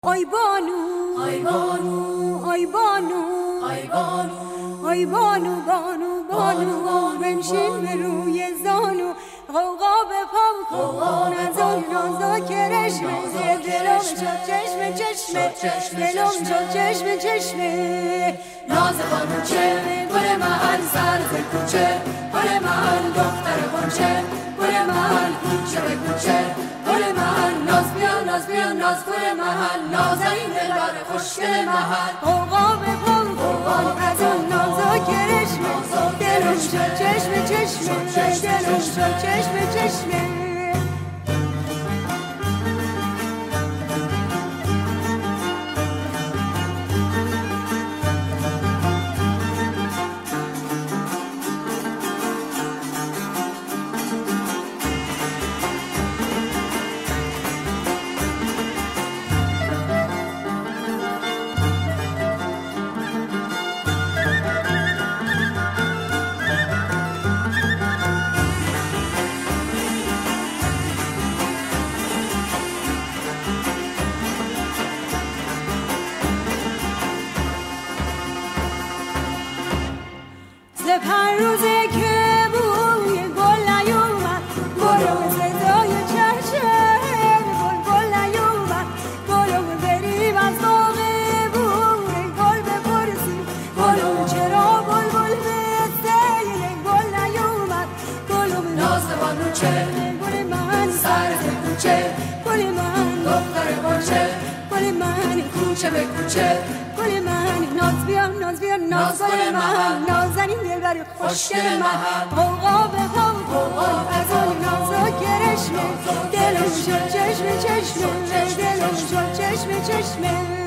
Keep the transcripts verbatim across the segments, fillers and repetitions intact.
آی بانو آی بانو آی بانو آی بانو آی بانو بانو بانو بنشین به روی زانو غوغا به پام کن از آن نازا کرشمه دلم شد چشم چشمه دلم شد چشم چشمه ناز بانوچه گل محل سرز کوچه گل محل دختر غنچه گل محل کوچه به کوچه گل محل ناز بیا ناز بیا ناز گل محل نازنین دلبر خوشگل محل غوغا به پام کن از آن نازا کرشمه دلم شد چشم چشمه دلم شد چشم چشمه پر روزه که بوی گل نیومد گلو صدای چشم گل گل نیومد گلو بریم از باغ بوی گل بپرسیم گلو چرا بل بل به سیل گل نیومد گلو ناز بانوچه گل من سر کوچه گل من دختر غنچه گل من کوچه به کوچه گل من ناز بیا ناز بیا ناز گل من نازنین دلبر خوشگل محل غوغا به پام کن از آن نازا کرشمه دلم شد چشم چشمه دلم شد چشم چشمه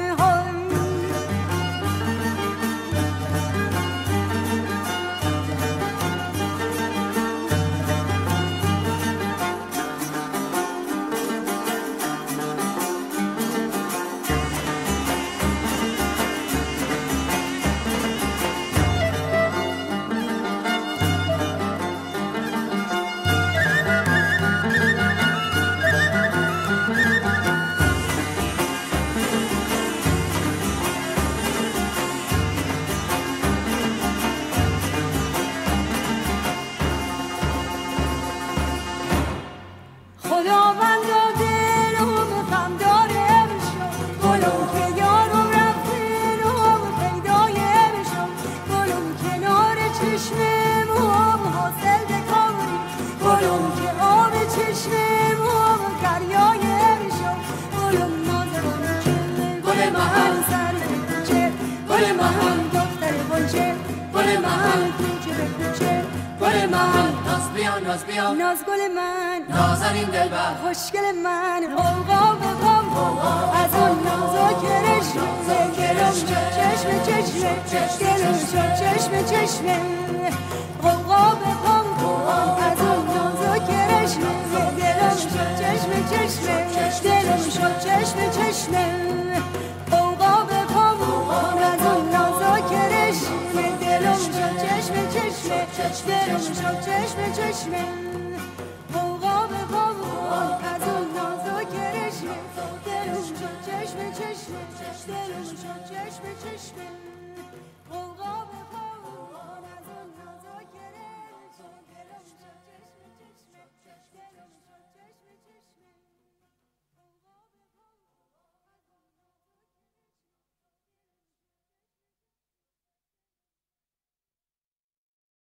خداوند دلم غم داره بشم گلم که یارم رفته نام پیدای بشم گلم کنار چشمم حاصل بکاری گلم که آب چشمم دریای بشم گلم نازم گل محل سر کوچه گل محل دختر غنچه گل محل کوچه به کوچه گل محل ناز بیا ناز بیا ناز گل من نازنین دلبر خوشگل من غوغا به پام از آن نازا کرشمه دلم شد چشم چشمه دلم شد چشم چشمه غوغا به پام از آن نازا کرشمه دلم شد چشم چشمه دلم شد چشم چشمه غوغا به پام از آن نازا کرشمه دلم شد چشم چشمه دلم شد چشم چشمه غوغا به پام از اون نازا کرشمه دلم شد چشم چشمه دلم شد چشم چشمه